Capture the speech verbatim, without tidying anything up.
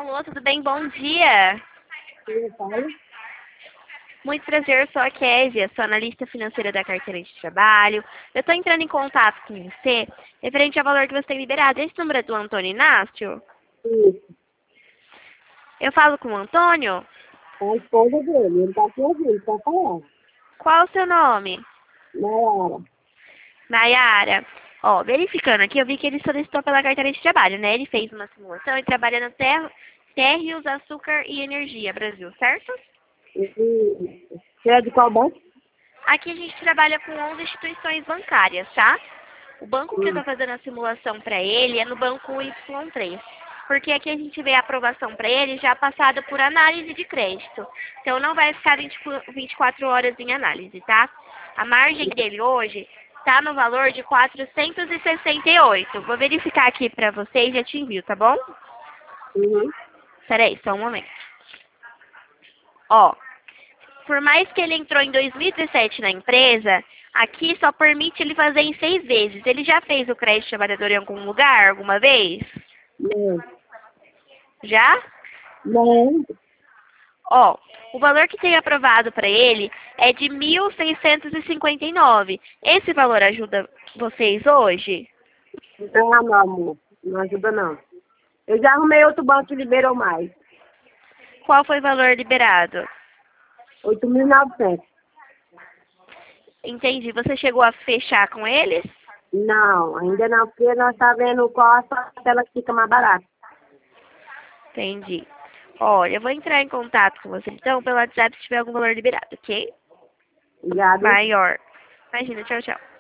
Alô, tudo bem? Bom dia. Sim, fala. Muito prazer, eu sou a Kézia, sou analista financeira da carteira de trabalho. Eu estou entrando em contato com você referente ao valor que você tem liberado. Esse número é do Antônio Inácio? Isso. Eu falo com o Antônio? É a esposa dele. Ele tá aqui ouvindo, tá falando. Qual o seu nome? Nayara. Nayara. Ó, verificando aqui, eu vi que ele solicitou pela carteira de trabalho, né? Ele fez uma simulação e trabalha na Ter Térreos, Açúcar e Energia Brasil, certo? E, e, você é de qual banco? Aqui a gente trabalha com onze instituições bancárias, tá? O banco que eu Sim. estou fazendo a simulação para ele é no banco Y três. Porque aqui a gente vê a aprovação para ele já passada por análise de crédito. Então não vai ficar vinte e quatro horas em análise, tá? A margem dele hoje está no valor de quatrocentos e sessenta e oito. Vou verificar aqui para você e já te envio, tá bom? Uhum. Peraí, só um momento. Ó, por mais que ele entrou em dois mil e dezessete na empresa, aqui só permite ele fazer em seis vezes. Ele já fez o crédito trabalhador em algum lugar, alguma vez? Não. Já? Não. Ó, o valor que tem aprovado para ele é de mil seiscentos e cinquenta e nove. Esse valor ajuda vocês hoje? Não, não, amor. Não ajuda, não. Eu já arrumei outro banco que liberou mais. Qual foi o valor liberado? oito mil e novecentos. Entendi. Você chegou a fechar com eles? Não, ainda não, porque nós tá vendo qual a parcela que fica mais barata. Entendi. Olha, eu vou entrar em contato com você então pelo WhatsApp se tiver algum valor liberado, ok? Obrigada. Maior. Imagina, tchau, tchau.